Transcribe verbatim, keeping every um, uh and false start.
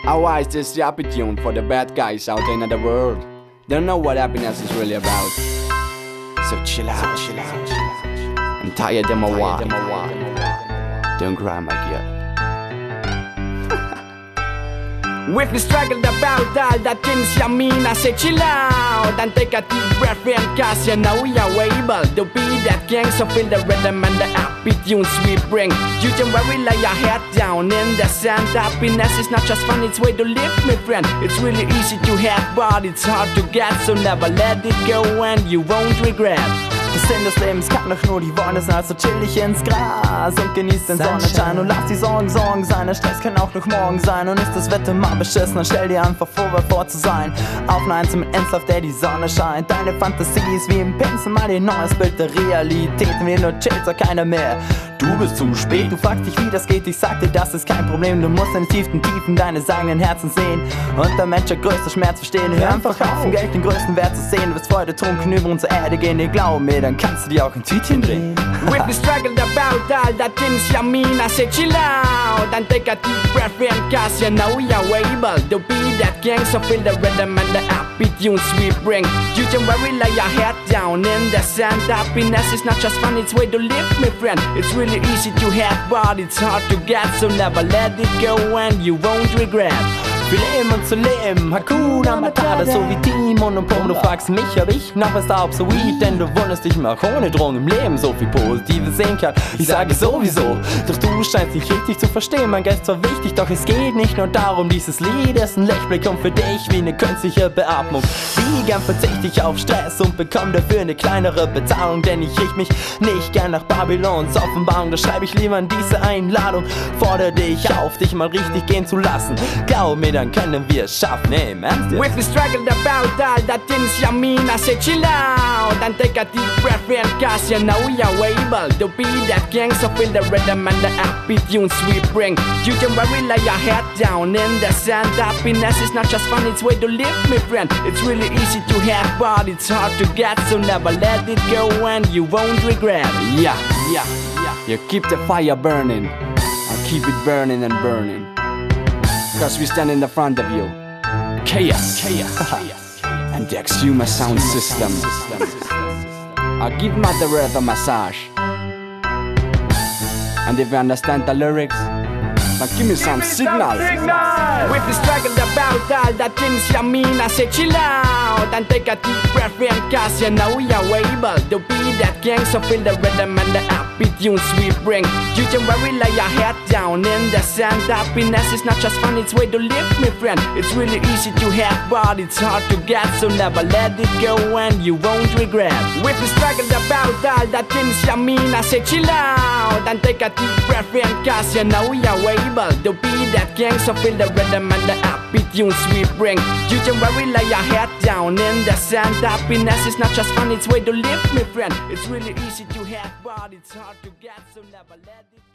How wise is the happy tune for the bad guys out there in the world? They don't know what happiness is really about. So chill out, chill out, chill out. I'm tired of my walk. Don't cry, my girl. With me struggled about all the things you mean, I say chill out and take a deep breath in, cause you know you're able to be that gang. So feel the rhythm and the happy tunes we bring. You can worry, lay your head down in the sand. Happiness is not just fun, it's way to live, my friend. It's really easy to have, but it's hard to get. So never let it go and you won't regret. Der Sinn des Lebens kann doch nur die Wolle sein, also chill dich ins Gras und genieß den Sonnenschein und lass die Sorgen Sorgen sein. Der Stress kann auch noch morgen sein und ist das Wetter mal beschissen, dann stell dir einfach vor, wer vor zu sein. Auf eine Eins mit Ends, auf der die Sonne scheint. Deine Fantasie ist wie ein Pinsel, mal ein neues Bild der Realität. Wenn du nur chillst, sagt keiner mehr. Du bist zu spät, du fragst dich, wie das geht. Ich sag dir, das ist kein Problem. Du musst in den tiefsten Tiefen deines eigenen Herzens sehen und der Mensch der größte Schmerz verstehen. Hör einfach auf, um Geld den größten Wert zu sehen. Du wirst Freude trunken über unsere Erde gehen. Ihr glaub mir, dann kannst du dir auch ein Tütchen drehen. With me struggled about all the things you mean, I say chill out and take a deep breath in, cause you know you're able to be that gang. So feel the rhythm and the happy tunes we bring. You can worry, lay your head down in the sand. Happiness is not just fun, it's way to live, my friend. It's really easy to have, but it's hard to get. So never let it go and you won't regret. Wir leben und zu leben, Hakuna Matata, so wie Timon und Pum. Du fragst mich, ob ich noch was da obsolet, denn du wunderst dich mal ohne Drogen im Leben so viel Positives sehen kann. Ich sage sowieso, doch du scheinst nicht richtig zu verstehen. Mein Geist war wichtig, doch es geht nicht nur darum. Dieses Lied ist ein Lichtblick und für dich wie eine künstliche Beatmung. Wie gern verzichte ich auf Stress und bekomme dafür eine kleinere Bezahlung, denn ich richte mich nicht gern nach Babylons Offenbarung. Da schreibe ich lieber an diese Einladung, fordere dich auf, dich mal richtig gehen zu lassen. Glaub mir, dann können wir es schaffen, ey, ernst? With me struggled about all the things you mean, I say chill out and take a deep breath in, cause you know you're able to be that gang. So feel the rhythm and the happy tunes we bring. You can worry, lay your head down in the sand. Happiness is not just fun, it's way to live, my friend. It's really easy to have, but it's hard to get. So never let it go and you won't regret. Yeah, yeah, yeah. You keep the fire burning, I'll keep it burning and burning, cause we stand in the front of you. Chaos, chaos, and the Exuma sound system. I'll give Mother Earth a massage. And if you understand the lyrics, now give me some signal. With me struggled about all the things you mean, I say chill out and take a deep breath in, cause you know you're able to be that gang. So feel the rhythm and the happy tunes we bring. You can worry, lay your head down in the sand. Happiness is not just fun, it's way to live, my friend. It's really easy to have, but it's hard to get. So never let it go and you won't regret. With me struggled about all the things you mean, I say chill out and take a deep breath in, cause you know you're able to be that gang. So feel the rhythm and the happy tunes we bring. You can worry, lay your head down in the sand. Happiness is not just fun, it's way to live, my friend. It's really easy to have, but it's hard to get. So never let it